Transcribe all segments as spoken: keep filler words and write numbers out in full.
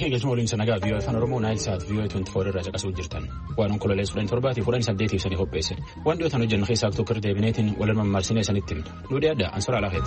Galkee galchuma waliin sanagaa biyya afaan Oromoo Naayil Saat biyya twenty four irraa caqasuu jirtan. Waan onkololee suudhan torbaatiif fuudhan saddeetiif sanii qopheesse. Waan dhiyootaan hojjennu keessaa tokko deebineetiin wal mammaarsinee sanitti himna. Nuudii adda Ansara Alaafeeti.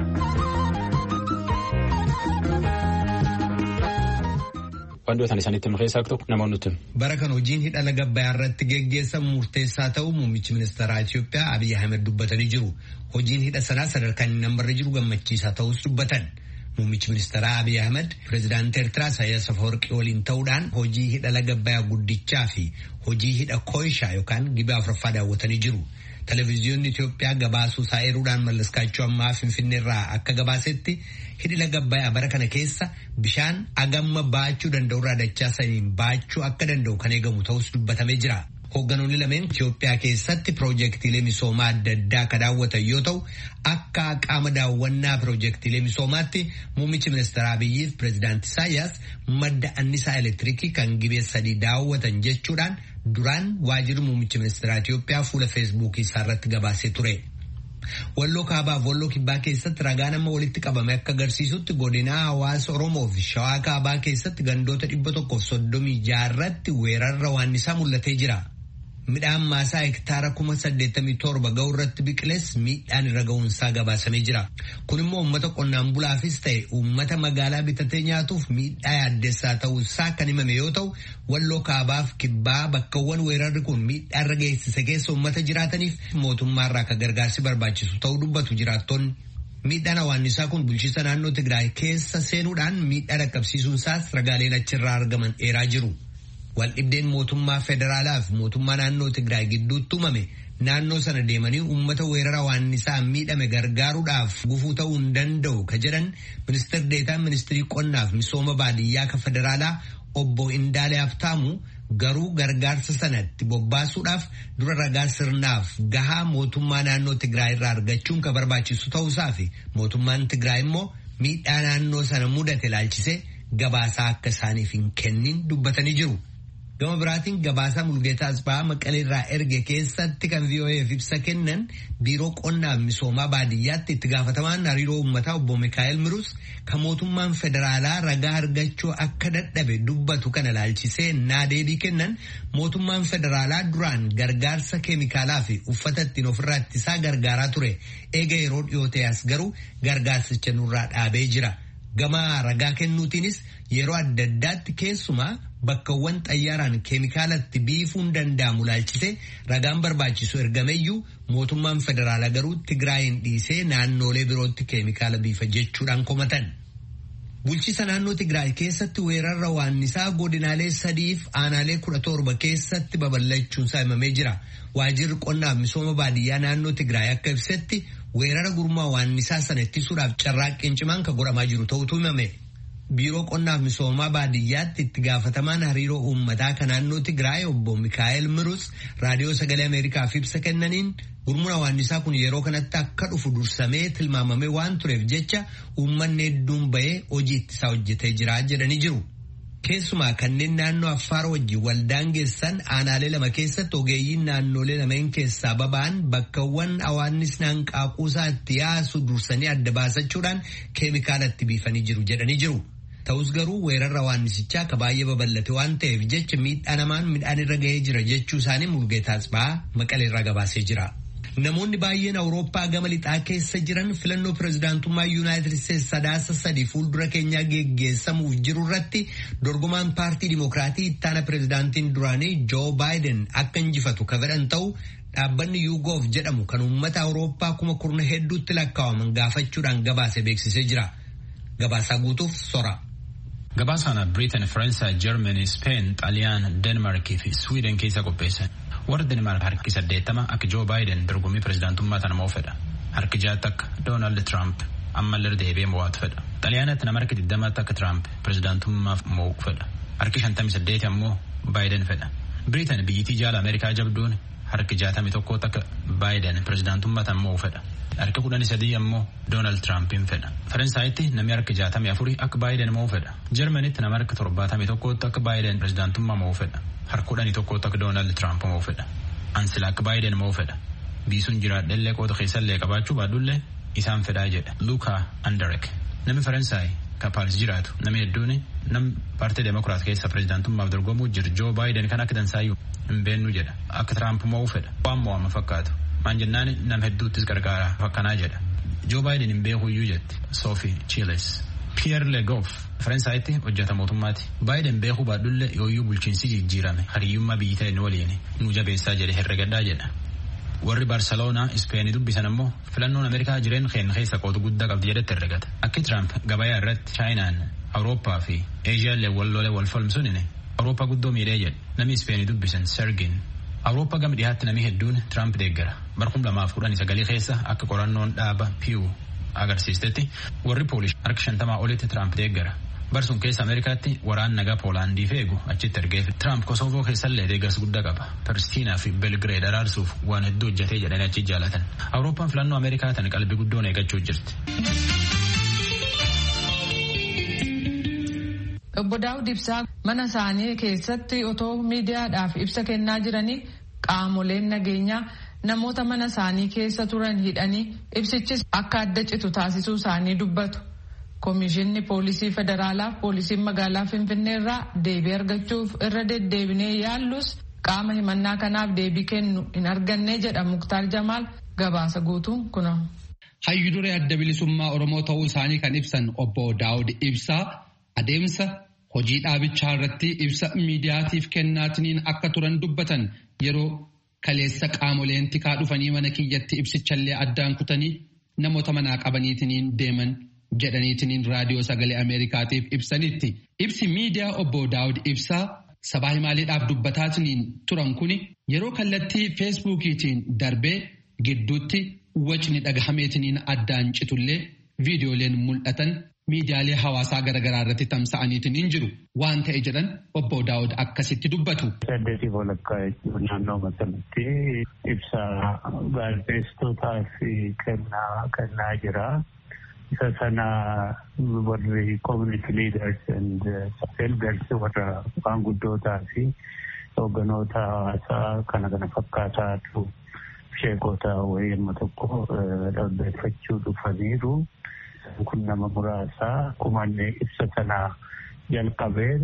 Waan dhiyootaan isanitti himna keessaa tokko namoonni nutti himu. Bara kan hojiin hidha laga Abbayyaa irratti geggeessamu murteessaa ta'uu muummichi ministeeraa Itoophiyaa Abiy Ahmed dubbatanii jiru. Hojiin hidha sanaa sadarkaan inni nambarra jiru gammachiisaa ta'us dubbatan. Muummichi ministeeraa Abiy Ahmed pirezidaantii Eertiraa Isaayyaas Afeworqii waliin ta'uudhaan hojii hidha laga Abbayyaa guddichaa fi hojii hidha Koishaa yookaan Gibee Afuraffaa daawwatanii jiru. Televiziyoonni Itoophiyaa gabaasuu isaa eeruudhaan mallaskaachuu ammaa Finfinneerraa akka gabaasetti hidhi laga Abbayyaa bara kana keessa bishaan agamma baachuu danda'urraa dachaa saniin baachuu akka danda'u kan eegamu ta'us dubbatamee jira. Hoogganoonni lameen Itoophiyaa keessatti piroojeektiilee misoomaa adda addaa kan daawwatan yoo ta'u akka qaama daawwannaa piroojeektiilee misoomaatti muummichi ministeeraa Abiyyiif pirezidaantii Isaayyaas madda annisaa elektiriikii kan Gibee sadii daawwatan jechuudhaan duraan waajjirri muummichi ministeeraa Itoophiyaa fuula feesbuukii isaa irratti gabaasee ture. Walloo kaabaa fi walloo kibbaa keessatti ragaa nama walitti qabame akka agarsiisutti godinaa hawaasa Oromoo fi Shawaa kaabaa keessatti gandoota dhibba tokkoof soddomii jaarratti weerarra waannisaa mul'atee jira. Midhaan maasaa hektaara kuma saddeettamii torba ga'u irratti biqiles miidhaan irra ga'uunsaa gabaasamee jira. Kun immoo uummata qonnaan bulaafis ta'e uummata magaalaa bitatee nyaatuuf miidhaa yaaddessaa ta'uusaa kan himame yoo ta'u walloo kaabaaf kibbaa bakkawwan weerarri kun miidhaa irra geessise keessa uummata jiraataniif mootummaarraa akka gargaarsi barbaachisu ta'uu dubbatu jiraattonni. Miidhaan hawaannisaa kun bulchiinsa naannoo Tigraay keessa seenuudhaan miidhaa dhaqqabsiisuunsaas ragaaleen achirraa argaman eeraa jiru. Waldhibdeen mootummaa federaalaa fi mootummaa naannoo Tigraay gidduutti uumame naannoo sana deemanii uummata weerara hawaannisaa miidhame gargaaruudhaaf gufuu ta'uu hin danda'u ka jedhan ministeerri deetaan ministirii qonnaaf misooma baadiyyaa ka federaalaa obbo Indaalee Habtaamu garuu gargaarsa sanatti bobbaasuudhaaf dura ragaa sirnaaf gahaa mootummaa naannoo Tigraay irraa argachuun ka barbaachisu ta'uusaa fi mootummaan Tigraay immoo miidhaa naannoo sana mudate ilaalchisee gabaasaa akka isaaniif hin kennin dubbatanii jiru. Gama biraatiin gabaasaa Mulgeetaa Asbaa Maqalee irraa erge keessatti kan V O Eef ibsa kennan biiroo qonnaa misoomaa baadiyyaatti itti gaafatamaan hariiroo uummataa obbo Mikaa'el Mirus kan mootummaan federaalaa ragaa argachuu akka dadhabe dubbatu kana ilaalchisee naa deebii kennan mootummaan federaalaa duraan gargaarsa keemikaalaa fi uffata ittiin ofirraa ittisaa gargaaraa ture eega yeroo dhiyootee as garuu gargaarsicha nurraa dhaabee jira. Gama ragaa kennuutiinis yeroo adda addaatti keessumaa bakkawwan xayyaaraan keemikaalatti biifuun danda'amu ilaalchisee ragaan barbaachisu ergameyyuu mootummaan federaalaa garuu Tigraayin dhiisee naannoolee birootti keemikaala biifa jechuudhaan komatan. Bulchiinsa naannoo Tigraay keessatti weerarra waannisaa godinaalee sadiif aanaalee kudha torba keessatti babal'achuunsaa himamee jira. Waajjirri qonnaaf misooma baadiyyaa naannoo Tigraay akka ibsetti weerara gurmaa waannisaa sana ittisuudhaaf carraaqqii cimaan kan godhamaa jiru ta'utu himame. Biiroo qonnaaf misoomaa baadiyyaatti itti gaafatamaan hariiroo uummataa kan naannoo Tigraay obbo Mikaa'el Mirus raadiyoo sagalee Ameerikaaf ibsa kennaniin gurmuna waannisaa kun yeroo kanatti akka dhufu dursamee tilmaamamee waan tureef jecha uummanni hedduun bahee hojii ittisaa hojjetee jira jedhanii jiru. Keessumaa kanneen naannoo Affaar wajjin waldaangeessan aanaalee lama keessatti ogeeyyiin naannolee lameen keessaa baba'an bakkawwan hawaannisni hanqaaquusaa itti yaasu dursanii adda baasachuudhaan keemikaalatti biifanii jiru jedhanii jiru. Ta'us garuu weerarra hawaannisichaa akka baay'ee babal'ate waan ta'eef jecha miidhaa namaan midhaan irra ga'ee jira jechuu isaanii Mulgeetaa Asbaa Maqaleerraa gabaasee jira. Namoonni baay'een Awurooppaa gama lixaa keessa jiran filannoo pirezidaantummaa Yuunaayitid Isteetsi sadaasa sadii fuuldura keenyaa geggeessamuuf jiru irratti dorgomaan paartii Dimokiraatii ittaana pirezidaantiin duraanii Joo Baayiden akka injifatu ka fedhan ta'u dhaabbanni Yuugoof jedhamu kan uummata Awurooppaa kuma kurna hedduutti lakkaa'aman gaafachuudhaan gabaase beeksisee jira. Gabaasaa guutuuf sora. Gabaasaan Britain, Faransaay, Germany, Spain, Xaaliyaan, Denmark fi Sweden keessa qopheessan. Warra Denmark harki saddeettama akka Joo Baayiden dorgommii pirezidaantummaa tana mo'u fedha. Harki jaatti akka Doonaald Tiraamp ammallee deebi'ee mo'atu fedha. Xaaliyaanatti nama harki digdamaatti akka Tiraamp pirezidaantummaaf mo'u fedha. Harki shantamii saddeeti ammoo Baayiden fedha. Britain biyyittii jaala Ameerikaa jabduun harki jaatamii tokkootti akka Baayiden pirezidaantummaa tana mo'u fedha. Harki kudhanii sadii ammoo Doonaald Tiraampiin fedha. Faransaaytti namni harki jaatamii afurii akka Baayiden mo'u fedha. Jarmanitti nama harki torbaatamii tokkootti akka Baayiden pirezidaantummaa mo'u fedha. Harka kudhanii tokkootti akka Doonaald Tiraamp mo'u fedha. Ansila akka Baayiden mo'u fedha. Biisuun jiraadhellee qooda keessallee qabaachuu baadullee isaan fedhaa jedha Luka Anderek. Namni Faransaay ka Paaris jiraatu namni hedduun nam paartii Demokiraat keessa pirezidaantummaaf dorgomuu jiru Joo Baayiden kan akka dansaayyuu hin beeknu jedha. Akka Tiraamp mo'uu fedha. Waan mo'ama fakkaatu. Maan jennaan nam hedduuttis gargaara fakkanaa jedha. Joo Baayiden hin beekuyyuu jetti Sophie Chiles. Pierre Le Goff Faransaaytti hojjeta mootummaati. Baayiden beekuu baadhulle yooyyuu bulchiinsi jijjiirame hariyyummaa biyyi ta'e waliin nu jabeessaa jedhe herregaddaa jedha. Warri Barceloonaa Ispeenii dubbisan ammoo filannoon Ameerikaa jireen keenya keessa qooda guddaa qabdi jedhetti herregata. Akki Tiraamp gabayaa irratti Chaayinaan Awurooppaa fi Eeshiyaallee wal lolee wal falmsuun Awurooppaa guddoo miidhee jedhe. Namni Ispeenii dubbisan Sergin Awurooppaa gama dhiyaatti namni hedduun Tiraamp deeggara. Bara kuma lamaaf kudhanii sagalii keessa akka qorannoon dhaaba Pew agarsiistetti warri Poolish harka shantamaa olitti Tiraamp deeggara. Barsuun keessa Ameerikaatti waraan nagaa Poolaandii feegu achitti ergeef. Tiraamp Kosoovoo keessallee deeggarsa guddaa qaba. Pristiinaa fi Belgireed araarsuuf waan hedduu hojjetee jedhanii achi jaalatan. Awurooppaan filannoo Ameerikaa tan qalbii guddoon eeggachuu jirti. Obbo Daawud Ibsaa mana isaanii keessatti otoo miidiyaadhaaf ibsa kennaa jiranii qaamoleen nageenyaa namoota mana isaanii keessa turan hidhanii ibsichis akka adda citu taasisuu isaanii dubbatu. Komishinni poolisii federaalaa poolisiin magaalaa Finfinnee irraa deebii argachuuf irra deddeebinee yaallus qaama himannaa kanaaf deebii kennu hin arganne jedha Muktaar Jamaal gabaasa guutuun kuna. Hayyu duree adda bilisummaa Oromoo ta'uu isaanii kan ibsan obbo Daawud Ibsaa adeemsa hojii dhaabichaa irratti ibsa miidiyaatiif kennaatiniin akka turan dubbatan yeroo kaleessa qaamoleen tikaa dhufanii mana kiyyatti ibsichallee addaan kutanii namoota manaa qabaniitiniin deeman jedhaniitiniin raadiyoo sagalee Ameerikaatiif ibsanitti. Ibsi miidiyaa obbo Daawud Ibsaa sabaa himaaleedhaaf dubbataatiniin turan kuni yeroo kallattii feesbuukiitiin darbee gidduutti wacni dhagahameetiniin addaan citullee viidiyooleen mul'atan miidiyaalee hawaasaa garaagaraa irratti tamsa'aniitiin jiru waan ta'e jedhan obbo Daawud akkasitti dubbatu. Saddeetii walakkaa jechuun naannoo masalatti ibsa gaazexeessitootaa fi kennaa kennaa jira. Isa sana warri community leaders and elders warra maanguddootaa fi hoogganoota hawaasaa kana kana fakkaataatu sheekota wayii amma tokko dhaggeeffachuu dhufaniiru. Kun nama muraasaa kumanne ibsa sana jalqabeen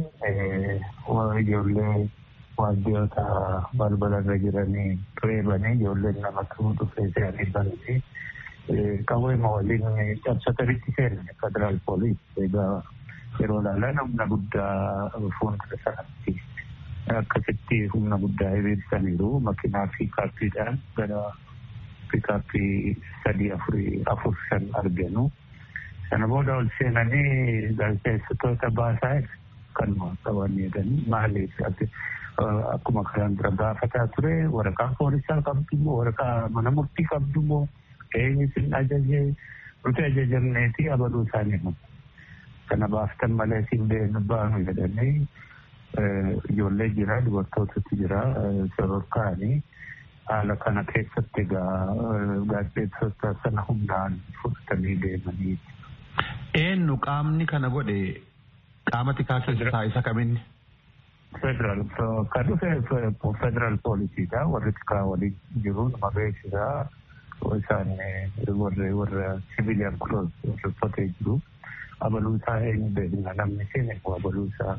ijoollee waardiyyoota balbala irra jiranii reebanii ijoolleen nama tuu dhufee se'anii banti. Qabeema waliin cabsatanitti seenan federaal poolis egaa yeroo ilaalan humna guddaa fuuldura sanatti akkasitti humna guddaa hiriirsaniiru makiinaa piikaappiidhaan gara piikaappii sadii afurii afur shan arganu. Sana booda ol seenanii gaazexeessitoota baasaa kan qabanii jedhanii maaliif akkuma kanaan dura gaafataa ture waraqaa poolisaa qabdu waraqaa mana murtii qabdu eenyu sin ajajee nuti ajajamneeti abaluu isaanii himu. Kana baaftan malee sin baanu jedhanii ijoollee jira dubartootatti jira sororkaanii haala kana keessatti egaa gaazexeessitoota sana humnaan fudhatanii deemanii. Eenyu qaamni kana godhe qaama tikaa keessaa isa kaminni? Federal kan dhufe federal poolisiidha warri tikaa waliin jiru nama beeksisaa. Isaan warra warra civilian clothes uffatee jiru abaluu isaa eenyu beekna namni seene abaluu isaa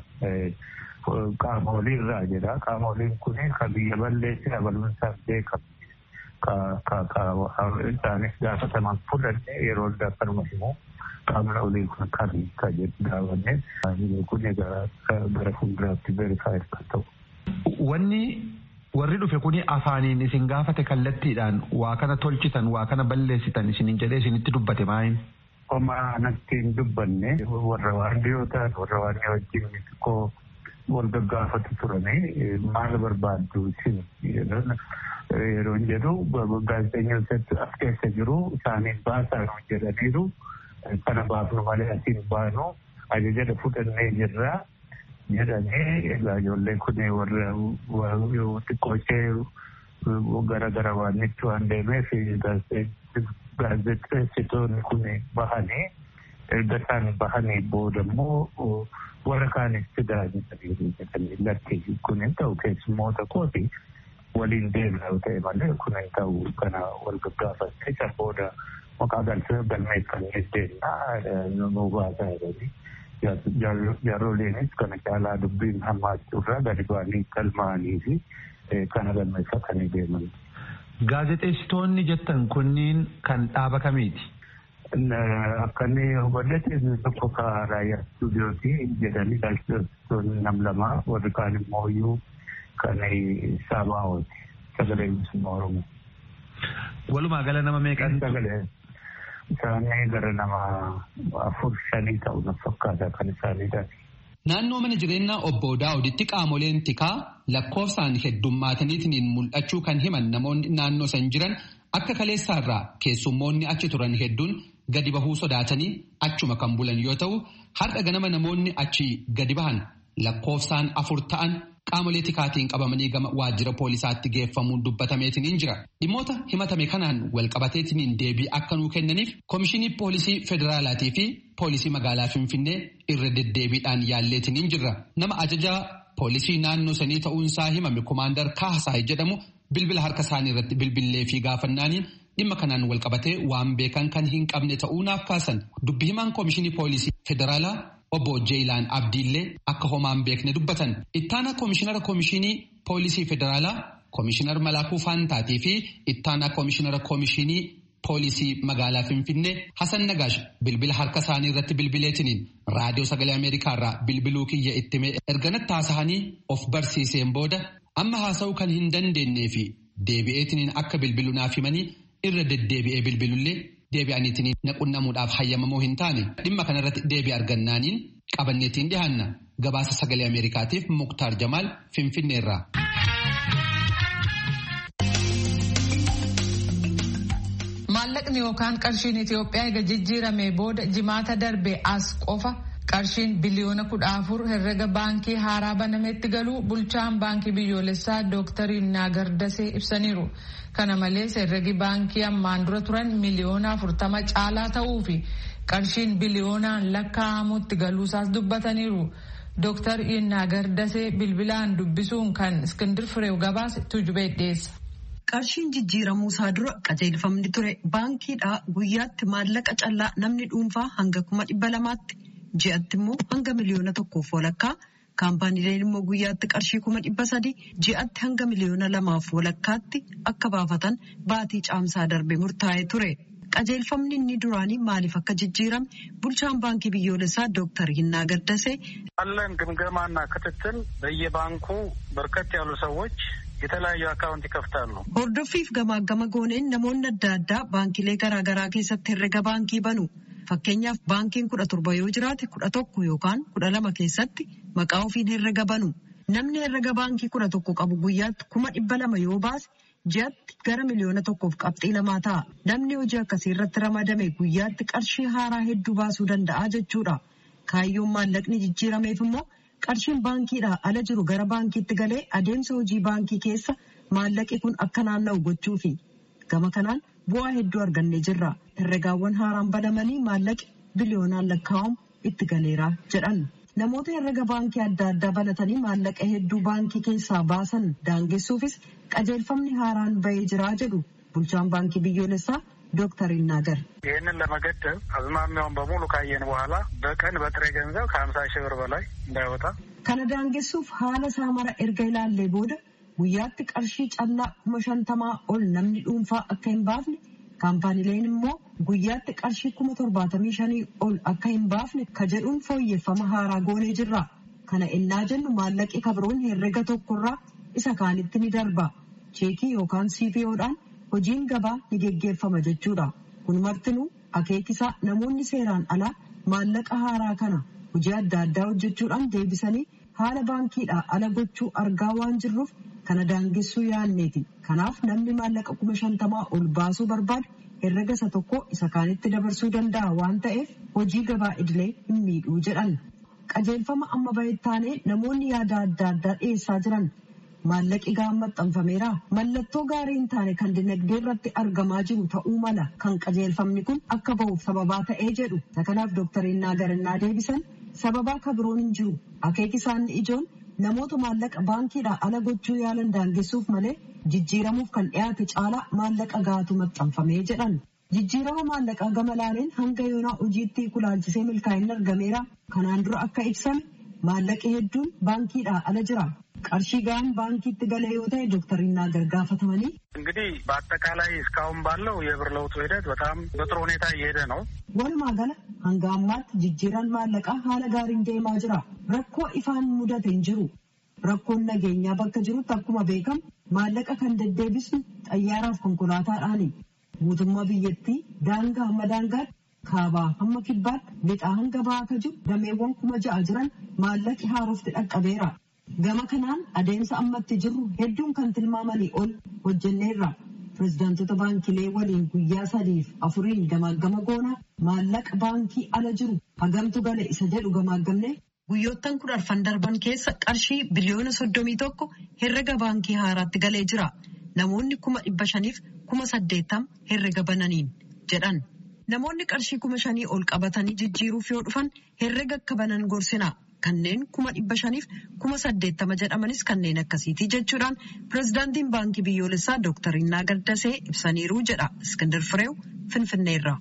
qaama olii irraa jedha qaama oliin kun kan biyya balleesse abaluun isaa beekamu ka ka ka isaanis gaafataman fudhanne yeroo daffarma himu qaamni olii kun kan ka jedhu gaafanne kun egaa gara fuulduraatti verifaayiif kan ta'u. Wanni warri dhufe kuni afaaniin isin gaafate kallattiidhaan waa kana tolchitan waa kana balleessitan isinin jedhee isinitti dubbate maayin? Oma natti hin dubbanne warra waardiyyoota warra waardiyyaa wajjin xiqqoo wal gaggaafatu turani maal barbaaddu isin yeroo jedhu gaazexeessitoota as keessa jiru isaaniin baasaa jedhaniiru kana baafnu malee asiin baanu ajaja fudhannee jirra. Jedhanii egaa ijoolleen kun warra xiqqoo ishee gara gara waan itti waan deemeef gaazexeessitoonni kun bahanii erga isaan bahanii booda immoo warra kaanis fidaa jedhanii lakki kun hin ta'u keessummoota kooti waliin deemna yoo ta'e malee kun hin ta'u kana wal gaggaafatte isa booda maqaa galmeeffannee deemna nu baasaa jedhanii. jaaroleenis kana caalaa dubbiin hammaachuurraa gadi ba'anii galmaa'anii fi kana galmeeffatanii deeman. Gaazexeessitoonni jettan kunniin kan dhaaba kamiiti? Akka inni hubannetti tokko ka raayyaa istuudiyooti jedhanii gaazexeessitoonni nam lama warri kaan immoo iyyuu kan Saabaa'ooti sagalee bilisummaa Oromoo. Walumaa gala nama meeqan? Sagalee isaanii gara nama afur shanii ta'u na fakkaata kan isaaniidha. Naannoo mana jireenyaa obbo Daawuditti qaamoleen tikaa lakkoofsaan heddummaataniitiin mul'achuu kan himan namoonni naannoo san jiran akka kaleessaarraa keessummoonni achi turan hedduun gadi bahuu sodaatanii achuma kan bulan yoo ta'u har'a ganama namoonni achi gadi bahan lakkoofsaan afur ta'an qaamolee tikaatiin qabamanii gama waajjira poolisaatti geeffamuun dubbatameetiin jira. Dhimmoota himatame kanaan walqabateetiin deebii akka nuu kennaniif Komishinii Poolisii Federaalaatii fi Poolisii Magaalaa Finfinnee irra deddeebiidhaan yaalleetiin jirra. Nama ajajaa poolisii naannoo sanii ta'uunsaa himame Komaandar Kaasaay jedhamu bilbila harka isaanii irratti bilbillee fi gaafannaaniin dhimma kanaan walqabatee waan beekan kan hin qabne ta'uu naaf kaasan. Dubbi himaan Komishinii Poolisii Federaalaa Obbo Jeelaan Abdiillee akka homaan beekne dubbatan. Ittaanaa Komishinara Komishinii Poolisii Federaalaa Komishinar Malaakuu Faantaatii fi Ittaanaa Komishinara Komishinii Poolisii Magaalaa Finfinnee Hasan Nagaash bilbila harka isaanii irratti bilbileetiniin raadiyoo sagalee Ameerikaarraa bilbiluu kiyya ittime erganatti haasa'anii of barsiiseen booda amma haasa'uu kan hin dandeenyee fi deebi'eetiniin akka bilbilu naaf himanii irra deddeebi'ee bilbilullee deebi'aniitiin naqunnamuudhaaf hayyamamoo hin taane dhimma kanarratti deebii argannaaniin qabanneetiin dhihaanna gabaasa sagalee Ameerikaatiif Muktaar Jamaal Finfinneerraa. Maallaqni yookaan qarshiin Itoophiyaa eega jijjiiramee booda jimaata darbe as qofa qarshiin biliyoona kudha afur herrega baankii haaraa banametti galuu bulchaan baankii biyyoolessaa Dooktar Yinaagar Dasee ibsaniiru. Kana malees herregi baankii ammaan dura turan miliyoona afurtama caalaa ta'uu fi qarshiin biliyoonaan lakkaa'amutti galuusaas dubbataniiru. Dooktar Yinaagar Dasee bilbilaan dubbisuun kan Iskindir Fireew gabaase tujubee dhiyeessa. Qarshiin jijjiiramuu isaa dura qajeelfamni ture baankiidhaa guyyaatti maallaqa callaa namni dhuunfaa hanga kuma dhibba lamaatti ji'atti immoo hanga miliyoona tokkoof walakkaa kaampaaniileen immoo guyyaatti qarshii kuma dhibba sadii ji'atti hanga miliyoona lamaaf walakkaatti akka baafatan baatii caamsaa darbe murtaa'ee ture. Qajeelfamni inni duraanii maaliif akka jijjiirame bulchaan baankii biyyoolessaa Dooktar Yinaagar Dasee አለን ግምገማና ክትትል በየባንኩ በርከት ያሉ ሰዎች የተለያዩ አካውንት ይከፍታሉ። Hordoffiif gamaagama gooneen namoonni adda addaa baankilee garaagaraa keessatti herrega baankii banu. Fakkeenyaaf baankiin kudha torba yoo jiraate kudha tokko yookaan kudha lama keessatti maqaa ofiin herrega banu. Namni herrega baankii kudha tokko qabu guyyaatti kuma dhibba lama yoo baase ji'atti gara miliyoona tokkoof qabxii lamaa ta'a. Namni hojii akkasii irratti ramadame guyyaatti qarshii haaraa hedduu baasuu danda'a jechuudha. Kaayyoon maallaqni jijjiirameef immoo qarshiin baankiidhaa ala jiru gara baankiitti galee adeemsa hojii baankii keessa maallaqi kun akka naanna'u gochuufi. Gama kanaan bu'aa hedduu argannee jirra. Herregaawwan haaraan banamanii maallaqi biliyoonaan lakkaa'amu itti galeera jedhan. Namoota herrega baankii adda addaa banatanii maallaqa hedduu baankii keessaa baasan daangessuufis qajeelfamni haaraan bahee jira jedhu bulchaan baankii biyyoolessaa ዶክተር ይናገር ይህንን ለመገደብ አዝማሚያውን በሙሉ ካየን በኋላ በቀን በጥሬ ገንዘብ ከሀምሳ ሺህ ብር በላይ እንዳይወጣ ከነዳንገሱፍ ሀለ ሳመራ ኤርጋይላሌ ቦደ ጉያት ቀርሺ ጨላ ኩመሸንተማ ኦል ነምኒ ዱንፋ አካይን ባፍኒ ካምፓኒሌን ሞ ጉያት ቀርሺ ኩመ ቶርባተሚ ሸኒ ኦል አካይን ባፍኒ ከጀዱን ፎየፈማ ሀራ ጎኔ ጅራ ከነ እናጀን ማለቂ ከብሮን ሄረገ ቶኩራ ኢሳ ካኒትኒ ደርባ ቼኪ ዮካን ሲፒኦዳን hojiin gabaa ni geggeeffama jechuudha. Kun martinuu akeekisaa namoonni seeraan alaa maallaqa haaraa kana hojii adda addaa hojjechuudhaan deebisanii haala baankiidhaa ala gochuu argaa waan jirruuf kana daangessuu yaanneeti. Kanaaf namni maallaqa kuma shantamaa ol baasuu barbaadu herrega isa tokko isa kaanitti dabarsuu danda'a waan ta'eef hojii gabaa idilee hin miidhuu jedhan. Qajeelfama amma bahettaanee namoonni yaada adda addaa dhiyeessaa jiran maallaqi ga'aan maxxanfameera. Mallattoo gaarii hin taane kan dinagdee irratti argamaa jiru ta'uu mala kan qajeelfamni kun akka bahuuf sababaa ta'ee jedhu. Kanaaf Dooktar Yinaagar innaa deebisan sababaa kabiroon hin jiru. Akeeki isaanii ijoon namoota maallaqa baankiidhaa ala gochuu yaalan daangessuuf malee jijjiiramuuf kan dhiyaate caalaa maallaqa ga'aatu maxxanfamee jedhan. Jijjiirama maallaqaa gama laaleen hanga yoonaa hojiitti kulaalchisee milkaa'inni argameera. Kanaan dura akka ibsame maallaqi hedduun baankiidhaa ala jira. qarshii ጋን ባንኪት ገለ ይወጣ ዶክተር ይናገር ጋፈተማኒ እንግዲህ በአጠቃላይ እስካሁን ባለው የብር ለውጥ ሂደት በጣም በጥሩ ሁኔታ እየሄደ ነው። ወልማ ገለ አንጋማት ጅጅራን ማለቃ ሀለ ጋር እንደማ ጅራ ረኮ ኢፋን ሙደት እንጅሩ ረኮን ነገኛ በከጅሩ ተኩማ ቤከም ማለቃ ከንደደብስ ጠያራፍ ኮንኮላታ አኒ ሙቱማ ብየቲ ዳንጋ መዳንጋ ካባ አመኪባት ለጣን ገባ ከጁ ደሜወን ኩመጃ አጅራን ማለቂ ሃሩፍት ተቀበራ gama kanaan adeemsa ammatti jirru hedduun kan tilmaamanii ol hojjenneerra. Pirezidaantota baankilee waliin guyyaa sadiif afuriin gamaagama goona maallaqa baankii ala jiru hagamtu gale isa jedhu gamaagamne guyyoottan kudha arfan darban keessa qarshii biliyoona soddomii tokko herrega baankii haaraatti galee jira. Namoonni kuma dhibba shaniif kuma saddeettam herrega bananiin jedhan. Namoonni qarshii kuma shanii ol qabatanii jijjiiruuf yoo dhufan herrega akka banan gorsina. kanneen kuma dhibba shaniif kuma saddeettama jedhamanis kanneen akkasiiti jechuudhaan pirezidaantiin baankii biyyoolessaa dooktar Innaagar Dasee ibsaniiru jedha Iskandar Fireew Finfinneerraa.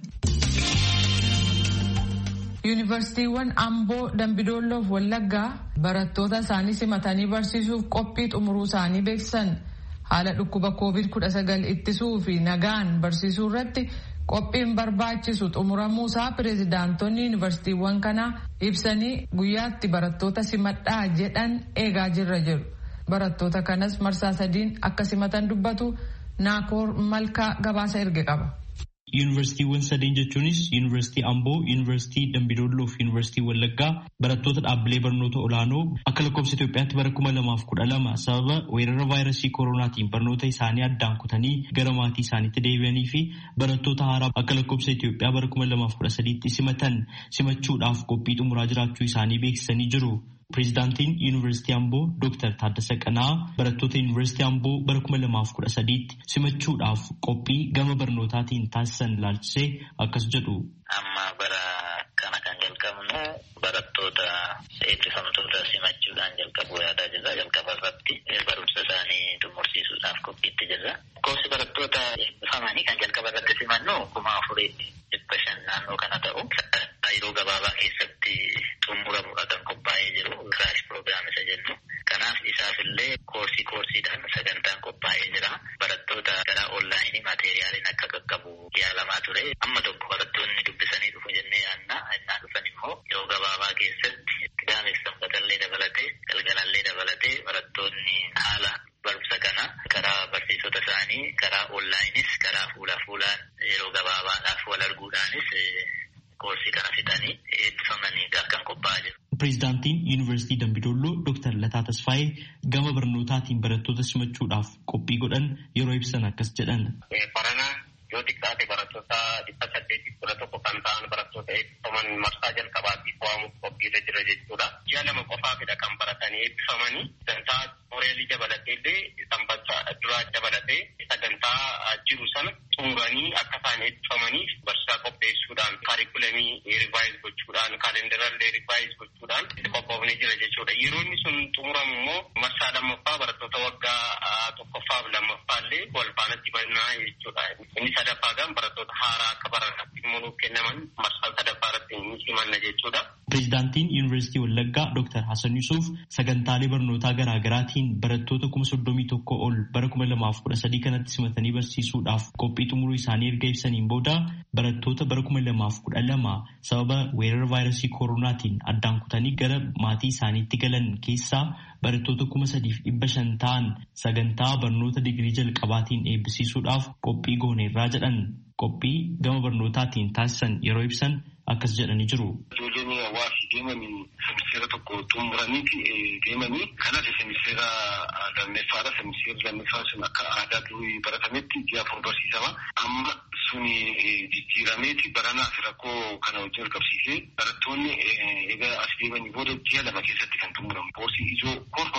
Yuunivarsiitiiwwan Amboo, Dambidolloo fi Wallaggaa barattoota isaanii simatanii barsiisuuf qophii xumuruu isaanii beeksisan. Haala dhukkuba koovid kudha sagal ittisuu fi nagaan barsiisuu irratti qophiin barbaachisu xumuramuu isaa pirezidaantonni yuunivarsiitiiwwan kanaa ibsanii guyyaatti barattoota simadhaa jedhan eegaa jirra jedhu. Barattoota kanas marsaa sadiin akka simatan dubbatu Naakoor Malkaa gabaasa erge qaba. Yuunivarsiitiiwwan sadeen jechuunis Yuunivarsiitii Amboo, Yuunivarsiitii Dambidolloo fi Yuunivarsiitii Wallaggaa barattoota dhaabbilee barnoota olaanoo akka lakkoofsa Itoophiyaatti bara kuma lamaaf kudha lama sababa weerara vaayirasii koronaatiin barnoota isaanii addaan kutanii gara maatii isaaniitti deebi'anii fi barattoota haaraa akka lakkoofsa Itoophiyaa bara kuma lamaaf kudha sadiitti simatan simachuudhaaf qophii xumuraa jiraachuu isaanii beeksisanii jiru. Pirezidaantiin Yuunivarsiitii Amboo Dooktar Taaddasee Qanaa barattoota Yuunivarsiitii Amboo bara kuma lamaaf kudha sadiitti simachuudhaaf qophii gama barnootaatiin taasisan ilaalchisee akkas jedhu. Amma bara kana kan jalqabnu barattoota eebbifamtoota simachuudhaan jalqabuu yaadaa jirra. Jalqaba irratti barumsa isaanii xumursiisuudhaaf qophiitti jirra. Lakkoofsi barattoota eebbifamanii kan jalqaba irratti simannu kuma afurii dhibba shan naannoo kana ta'u yeroo gabaabaa keessatti xumuramuudha kan qophaa'ee jiru. Kiraash piroogiraam isa jennu. Kanaaf isaafillee koorsii koorsiidhaan sagantaan qophaa'ee jira. Barattoota gara onlaayinii maateeriyaaliin akka qaqqabu yaalamaa ture. Amma tokko barattoonni dubbisanii dhufu jennee yaadna. Innaa dhufan immoo yeroo gabaabaa keessatti qidaameef sanbatallee dabalatee galgalallee dabalatee barattoonni haala barumsa kana karaa barsiisota isaanii karaa onlaayinis karaa fuula fuulaan yeroo gabaabaadhaaf wal arguudhaanis koorsii kana fixanii eebbifamanii kan qophaa'aa jiru. Pirezidaantiin Yuunivarsiitii Dambidolloo Dooktar Lataa Tasfaayee gama barnootaatiin barattoota simachuudhaaf qophii godhan yeroo ibsan akkas jedhan. Barana yoo xiqqaate barattoota dhibba saddeetiif kudha tokko kan ta'an barattoota eebbifaman marsaa jalqabaatiif waamuuf qophiirra jira jechuudha. Ji'a lama qofaafidha kan baratanii eebbifamanii sagantaa mooreelii dabalatee illee sanbata duraa dabalatee sagantaa jiru sana xumuranii akka isaan eebbifamaniif barsiisaa qopheessuudhaan kaarikulamii rivaayiz gochuudhaan kaalendarallee rivaayiz gochuudhaan qophoofnee jira jechuudha. Yeroo inni sun xumuramu immoo marsaa lammaffaa barattoota waggaa tokkoffaaf lammaffaallee wal faanatti bannaa jechuudha. Inni sadaffaa gan barattoota haaraa akka barataatti immoo nuuf kennaman marsaa sadaffaa irratti ni simanna jechuudha. Pirezidaantiin Yuunivarsiitii Wallaggaa Dooktar Hasan Yusuuf sagantaalee barnootaa garaa garaatiin barattoota kuma soddomii tokko ol bara kuma lamaaf kudha sadii kanatti simatanii barsiisuudhaaf qophii xumuruu isaanii erga ibsaniin booda barattoota bara kuma lamaaf kudha lama sababa weerara vaayirasii koronaatiin addaan kutanii gara maatii isaaniitti galan keessaa barattoota kuma sadiif dhibba shan ta'an sagantaa barnoota digirii jalqabaatiin eebbisiisuudhaaf qophii gooneerraa jedhan. Qophii gama barnootaatiin taasisan yeroo ibsan akkas jedhanii jiru. Ijoolleen hawaasii deemanii semiseera tokko xumuraniiti deemanii kanaaf semiseera lammeeffaadha. Semiseera lammeeffaa sun akka aadaa durii baratametti ji'a afur barsiisama. Amma suni jijjiirameeti baranaaf rakkoo kana wajjin qabsiisee barattoonni egaa as deemanii booda ji'a lama keessatti kan xumuramu. Koorsii ijoo koorfam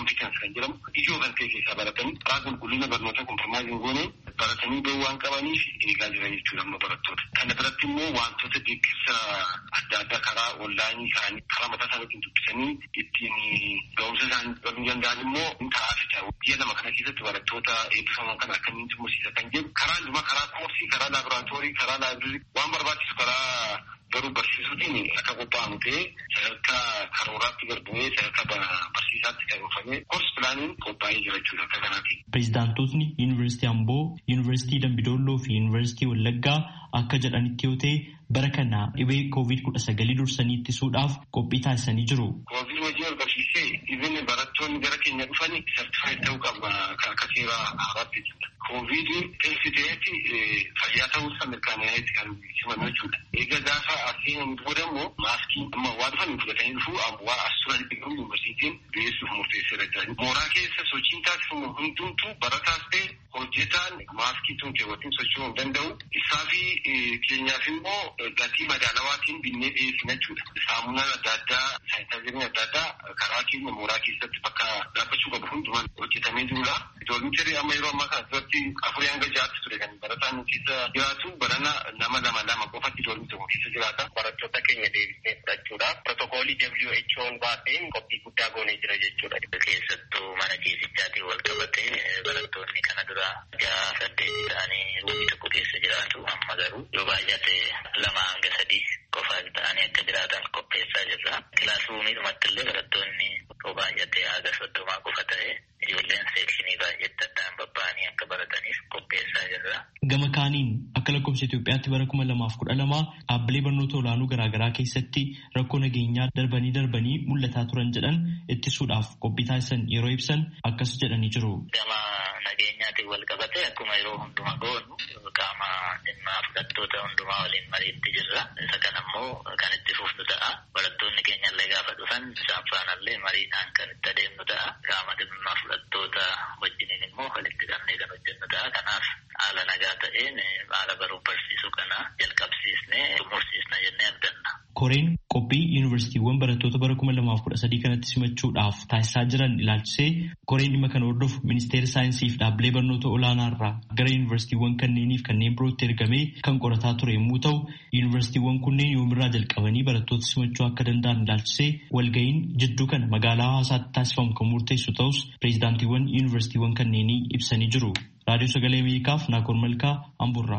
ኮምፒተንስ kan jedhamu ijoo kan ta'e keessaa baratanii karaa qulqullina barnoota kompromaayizii goonee baratanii bahuu waan qabaniif eegaa jiran jechuudha amma barattoota. Kana biratti immoo wantoota deeggarsa adda addaa karaa onlaayinii isaanii karaa mataa isaaniitiin dubbisanii ittiin ga'umsa isaanii baruu danda'an immoo ni ta'aa fi ta'u. Biyya lama kana keessatti barattoota eebbifaman kana akkamiin xumursiisa kan jedhu karaa dhuma karaa koorsii karaa laaboraatoorii karaa laabirii waan barbaachisu karaa garuu barsiisuutiin akka qophaa'amu ta'ee sadarkaa karooraatti garbumee sadarkaa barsiisaatti kan dhufamee koors pilaaniin qophaa'ee jira jechuudha akka kanaati. Pireezidaantootni Yuunivarsiitii Amboo, Yuunivarsiitii Dambidolloo fi Yuunivarsiitii Wallaggaa akka jedhanitti yoo ta'e bara kana dhibee koovid kudha sagalii dursanii ittisuudhaaf qophii taasisanii jiru. Koovid wajjin wal qabsiisee dhibeen barattoonni gara keenya dhufanii sartifaayid ta'uu qaba akka seera haaraatti jechuudha. Koovid teessiteetti fayyaa ta'uusaa mirkanaa'eetti kan simannu jechuudha. Egaa gaafa aseenan booda immoo maaskii amma waa dhufan fudhatanii dhufuu waa as turan dhiquu yuunivarsiitiin dhiyeessuuf murteesseera jedhani. Mooraa keessa sochiin taasifamu hundumtuu barataas ta'e hojjetaan maaskii tun keewwatiin socho'uu hin danda'u. Isaa fi keenyaaf immoo gatii madaalawaatiin binnee dhiyeessina jechuudha. Saamunaan adda addaa, saayintaaziriin adda addaa karaa keenya mooraa keessatti bakka dhaabbachuu qabu hundumaan hojjetamee jirudha. Doolmicharii amma yeroo ammaa kana duratti afurii hanga ja'aatti ture kan barataan keessa jiraatu barana nama lama lama qofatti doolmi tokko keessa jiraata. Barattoota keenya deebisnee fudhachuudhaaf pirootokoolii W H O'n baaseen qophii guddaa goonee jira jechuudha. Keessattuu mana ciisichaatiin wal qabatee barattoonni kana dura ja'a saddeet ta'anii ruumii tokko keessa jiraatu amma garuu yoo baay'ate lama hanga sadii qofaa ta'anii akka jiraatan qopheessaa jirra. Kilaasruumii dhumatti illee barattoonni yoo baay'ate haga soddomaa qofa ta'e ijoolleen seekshinii baay'eetti addaan babba'anii akka barataniif qopheessaa jirra. Gama kaaniin akka lakkoofsa Itoophiyaatti bara kuma lamaaf kudha lama dhaabbilee barnoota olaanoo garaagaraa keessatti rakkoo nageenyaa darbanii darbanii mul'ataa turan jedhan ittisuudhaaf qophii taasisan yeroo ibsan akkas jedhanii jiru. Gama nageenyaatiin wal qabate akkuma yeroo hundumaa goonu qaama dhimma fudhattoota hundumaa waliin mariitti jirra. Isa kana immoo kan itti fufnu ta'a. Barattoonni keenya illee gaafa dhufan isaan faanallee mariidhaan kan itti adeemnu ta'a. Qaama dhimma fudhattoota wajjiniin immoo walitti qabnee kan hojjennu ta'a. Kanaaf haala nagaa ta'een haala baruu barsiisuu kana jalqabsiisnee xumursiisna jennee abdanna. Koreen qophii yuunivarsiitiiwwan barattoota bara kuma lamaaf kudha sadii kanatti simachuudhaaf taasisaa jiran ilaalchisee koreen dhimma kana hordofu ministeera saayinsii fi dhaabbilee barnoota olaanaa irraa gara yuunivarsiitiiwwan kanneeniif kanneen birootti ergamee kan qorataa ture yommuu ta'u yuunivarsiitiiwwan kunneen yoomirraa jalqabanii barattoota simachuu akka danda'an ilaalchisee walga'iin jidduu kana magaalaa hawaasaatti taasifamu kan murteessu ta'us pireezidaantiiwwan yuunivarsiitiiwwan kanneenii ibsanii jiru. Raadiyoo Sagalee Ameerikaaf Naakoor Malkaa Amburraa.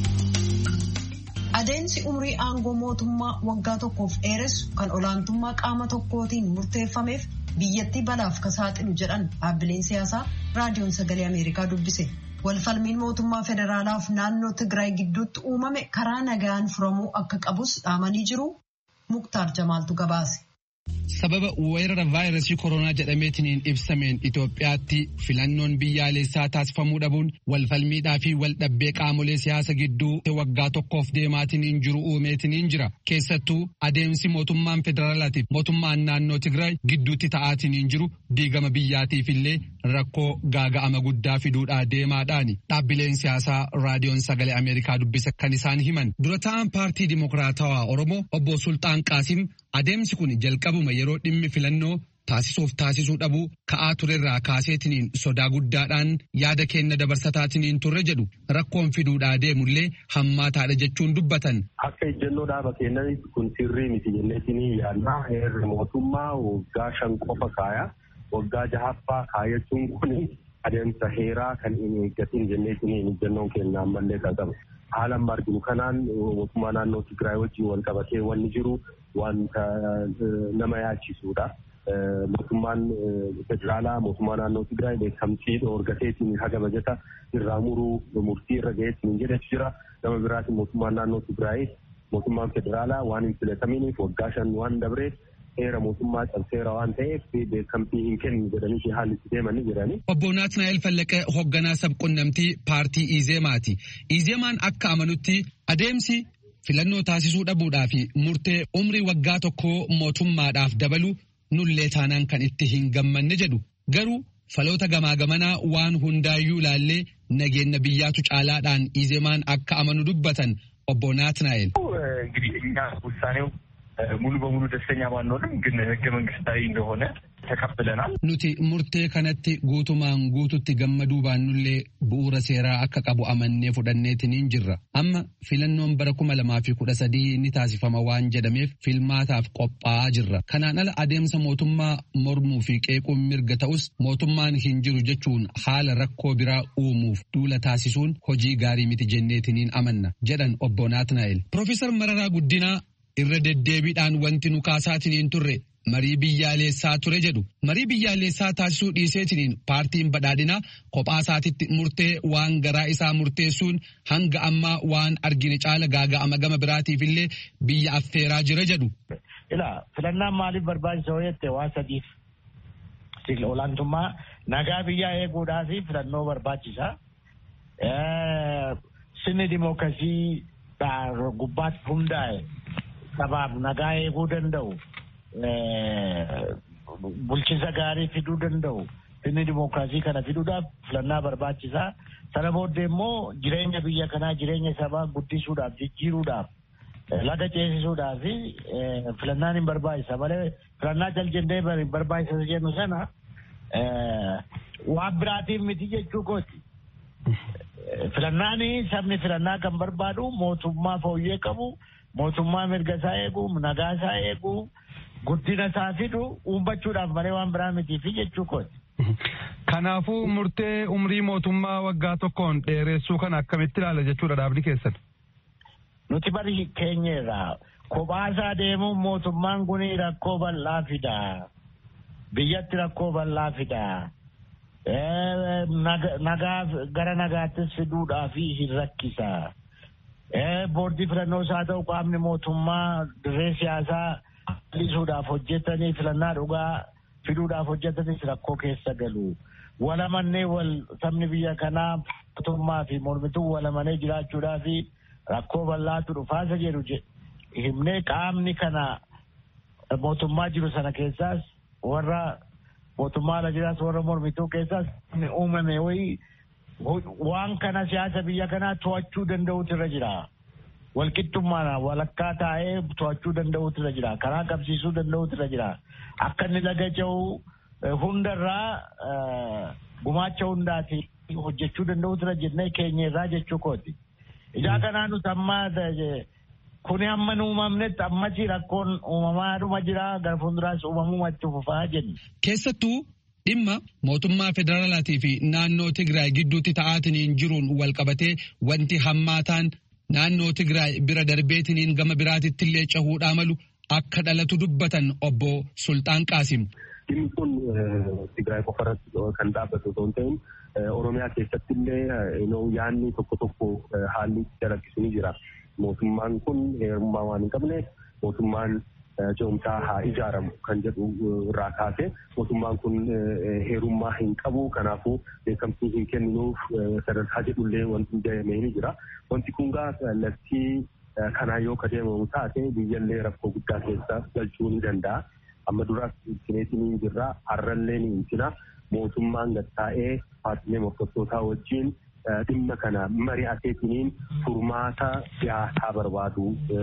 Adeemsi umrii aangoo mootummaa waggaa tokkoof dheeressu kan olaantummaa qaama tokkootiin murteeffameef biyyattii balaaf ka saaxilu jedhan dhaabbileen siyaasaa raadiyoon Sagalee Ameerikaa dubbise. Walfalmiin mootummaa federaalaaf naannoo Tigraay gidduutti uumame karaa nagaan furamuu akka qabus dhaamanii jiru. Muktaar Jamaaltu gabaase. Sababa weerara vaayirasii koronaa jedhameetiin ibsameen Itoophiyaatti filannoon biyyaalessaa taasifamuu dhabuun walfalmiidhaa fi waldhabbee qaamolee siyaasa gidduu waggaa tokkoof deemaatiin jiru uumeetiin jira. Keessattuu adeemsi mootummaan federaalaatiif mootummaan naannoo Tigraay gidduutti ta'aatiin jiru diigama biyyaatiif illee rakkoo gaaga'ama guddaa fiduudhaa deemaadhaani. Dhaabbileen siyaasaa raadiyoon Sagalee Ameerikaa dubbise kan isaan himan. Dura ta'an paartii Dimokiraatawaa Oromoo obbo Sultaan Qaasim adeemsi kun jalqabuma yeroo dhimmi filannoo taasisuuf taasisuu dhabuu ka'aa turerraa kaaseetiniin sodaa guddaadhaan yaada kenna dabarsataatiin turre jedhu rakkoon fiduudhaa deemullee hammaataadha jechuun dubbatan. Akka ejjennoo dhaaba keenyaniif kun sirrii miti jenneetiin yaadnaa heerri mootummaa waggaa shan qofa kaaya waggaa jahaffaa kaayachuun kun adeemsa heeraa kan hin eeggatiin jenneetiin ejjennoon keenya ammallee qaba. Haala amma arginu kanaan mootummaa naannoo Tigraay wajjin wal qabatee wanni jiru wanta nama yaachisuudha. Mootummaan federaalaa mootummaa naannoo Tigraay beekamtii dhoorgateetiin haga bajata irraa muruu murtii irra ga'eetiin jedhetu jira. Nama biraatiin mootummaan naannoo Tigraay mootummaan federaalaa waan hin filataminiif waggaa shan waan dabreef heera mootummaa cabseera waan ta'eef beekamtii hin kennu jedhanii haalli itti deemanii jiranii. Obbo Naatnaa'el Fallaqee hoogganaa sabquunnamtii paartii Izeemaati. Izeemaan akka amanutti adeemsi filannoo taasisuu dhabuudhaa fi murtee umrii waggaa tokkoo mootummaadhaaf dabalu nullee taanaan kan itti hin gammanne jedhu. Garuu faloota gamaa gamanaa waan hundaayyuu ilaallee nageenya biyyaatu caalaadhaan Izeemaan akka amanu dubbatan obbo Naatnaa'el. እንግዲህ እኛ ውሳኔው ሙሉ በሙሉ ደስተኛ ባንሆንም ግን ህገ መንግስታዊ እንደሆነ ተቀብለናል። ኑቲ ሙርቴ ከነቲ ጉቱማን ጉቱቲ ገመዱ ባኑሌ ቡኡረ ሴራ አከ ቀቡ አመኔ ፉደኔቲኒን ጅራ አማ ፊለኖን በረ kuma lamaa fi kudha sadii ni taasifama waan jedhameef filmaataaf qophaa'aa jirra. Kanaan ala adeemsa mootummaa mormuu fi qeequun mirga ta'us mootummaan hin jiru jechuun haala rakkoo biraa uumuuf duula taasisuun hojii gaarii miti jenneetiniin amanna jedhan obbo Naatnaa'el. Profeesar Mararaa Guddinaa irra deddeebiidhaan wanti nu kaasaatiniin turre marii biyyaalessaa ture jedhu. Marii biyyaalessaa taasisuu dhiiseetiniin paartiin badhaadhinaa kophaa isaatitti murtee waan garaa isaa murteessuun hanga ammaa waan argine caala gaaga'ama gama biraatiif illee biyya affeeraa jira jedhu. Ilaa filannaan maaliif barbaachisa jette waa sadiif. Olaantummaa nagaa biyyaa eeguudhaa fi filannoo barbaachisa. Sirni dimookiraasii gubbaatti hundaa'e sabaaf nagaa eeguu danda'u. Bulchiinsa gaarii fiduu danda'u inni dimookiraasii kana fiduudhaaf filannaa barbaachisaa. Sana booddee immoo jireenya biyya kanaa jireenya sabaa guddisuudhaaf jijjiiruudhaaf laga ceesisuudhaaf filannaan hin barbaachisa malee filannaa jaljendee barbaachisa jennu sana waan biraatiif miti jechuu kooti. Filannaan sabni filannaa kan barbaadu mootummaa fooyyee qabu mootummaa mirga isaa eegu nagaa isaa eegu. Guddina isaa fidu uummachuudhaaf malee waan biraa miti fi jechuu kooti. Kanaafuu murtee umrii mootummaa waggaa tokkoon dheeressuu kana akkamitti ilaala jechuudha dhaabni keessan? Nuti bari keenyerraa kophaasaa deemuun mootummaan kun rakkoo bal'aa fida. Biyyatti rakkoo bal'aa fida. Nagaa gara nagaattis fiduudhaaf hin rakkisa. Boordii filannoo isaa ta'u qaamni mootummaa dirree siyaasaa lisuudhaaf hojjetanii filannaa dhugaa fiduudhaaf hojjetanis rakkoo keessa galu. Walamannee wal sabni biyya kanaa mootummaa fi mormituu walamannee jiraachuudhaa fi rakkoo bal'aatu dhufaasa jedhu himnee qaamni kana mootummaa jiru sana keessaas warra mootummaa ala jiraas warra mormituu keessaas uumame wayii waan kana siyaasa biyya kanaa to'achuu danda'utu irra jira. Walqixxummaadhaan walakkaa taa'ee to'achuu danda'utu irra jira. Karaa qabsiisuu danda'utu irra jira. Akka inni laga ce'u hundarraa gumaacha hundaati hojjechuu danda'utu irra jennee keenya irraa jechuu kooti. Ijaa kanaa nuti amma kuni amma nu uumamnetti ammasii rakkoon uumamaadhuma jira gara fuulduraas uumamuu itti fufaa jenna. Keessattuu dhimma mootummaa federaalaatii fi naannoo Tigraay gidduutti ta'aatiniin jiruun wal qabatee wanti hammaataan naannoo Tigraay bira darbeetiniin gama biraatitti illee cahuudhaa malu akka dhalatu dubbatan obbo Sultaan Qaasim. Dhimmi kun Tigraay qofarratti kan dhaabbatu osoo hin ta'in Oromiyaa keessatti illee yaadni tokko tokko haalli dalaggisu ni jira. Mootummaan kun heerummaa waan hin qabne mootummaan ce'umsaa haa ijaaramu kan jedhu irraa kaase mootummaan kun heerummaa hin qabu kanaafuu beekamtii hin kenninuuf sadarkaa jedhullee wanti deemee ni jira. Wanti kun gaa kallattii kanaa yoo kadeemamu taate biyyallee rakkoo guddaa keessa galchuu ni danda'a. Amma duraas intineetiin hin jirra har'allee ni intina mootummaan gattaa'ee paartilee morkattootaa wajjin dhimma kana mari'ateetiniin furmaata siyaasaa barbaadu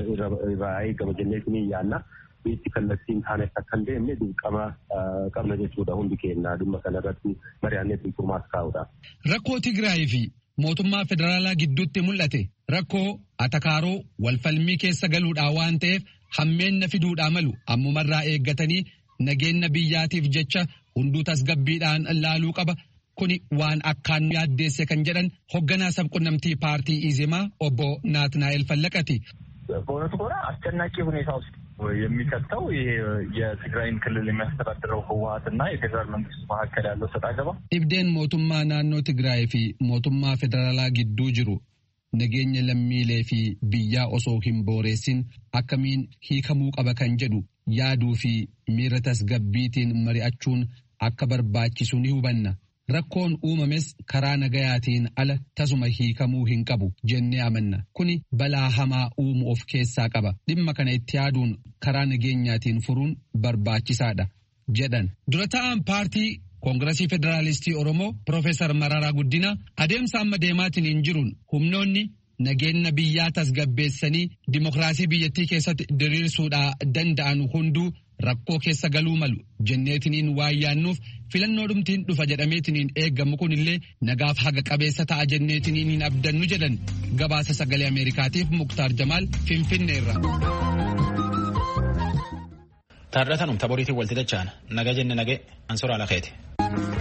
irraa eegama jenneetiniin yaanna. Biitti kallattiin taanes akka hin deemne dirqama qabna jechuudha hundi keenya dhimma kanarratti mari'anneetiin furmaata kaa'uudha. Rakkoo Tigraay fi mootummaa federaalaa gidduutti mul'ate rakkoo atakaaroo walfalmii keessa galuudhaa waan ta'eef hammeenna fiduudhaa malu ammumarraa eeggatanii nageenya biyyaatiif jecha hunduu tasgabbiidhaan laaluu qaba. Kuni waan akkaan yaaddeesse kan jedhan hoogganaa sabqunnamtii paartii ኢዜማ ኦቦ ናትናኤል ፈለቀቲ በእውነቱ ከሆነ አስጨናቂ ሁኔታ ውስጥ የሚከተው ይሄ የትግራይን ክልል የሚያስተዳድረው ህወሓትና የፌዴራል መንግስት መካከል ያለው ሰጣ ገባ ኢብዴን ሞቱማ ናኖ ትግራይ ፊ ሞቱማ ፌዴራላ ጊዱ ጅሩ ነገኘ ለሚሌ ፊ ብያ ኦሶ ሂምቦሬሲን አከሚን ሂከሙ ቀበ ከን ጀዱ ያዱ ፊ ሚረተስ ገቢቲን መሪአቹን akka barbaachisu ni hubanna. Rakkoon uumames karaa nagayaatiin ala tasuma hiikamuu hin qabu jennee amanna. Kuni balaa hamaa uumuu of keessaa qaba. Dhimma kana itti yaaduun karaa nageenyaatiin furuun barbaachisaadha jedhan. Dura ta'aan paartii Koongiresii Federaalistii Oromoo Profeesar Mararaa Guddinaa adeemsa amma deemaatiin hin jiruun humnoonni nageenya biyyaa tasgabbeessanii dimokiraasii biyyattii keessatti diriirsuudhaa danda'an hunduu rakkoo keessa galuu malu jenneetiniin waan yaannuuf filannoo dhumtiin dhufa jedhameetiniin eeggamu kunillee nagaaf haga qabeessa ta'a jenneetiniin hin abdannu jedhan gabaasa sagalee Ameerikaatiif Muktaar Jamaal Finfinneerra. Taarratanum taboriitiin walti dachaan naga jenne nage ansora alakeeti.